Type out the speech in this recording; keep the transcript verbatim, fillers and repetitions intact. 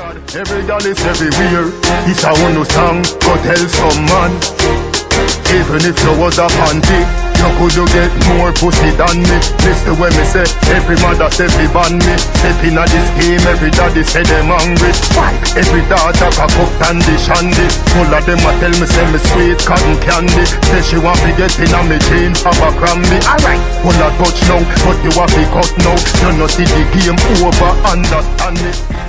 Every girl is everywhere. It's a one song, go tell some man. Even if you was a panty, you could you get more pussy than me. Listen when me say, every mother say fi ban me. Step inna this game, every daddy say them hungry. Why? Every daughter cock up tandy shandy. Full of them a tell me say me sweet cotton candy. Say she want to get inna me jeans, have a crammy. Alright, full of touch now, but you want to cut now. You no see the game over, understand me.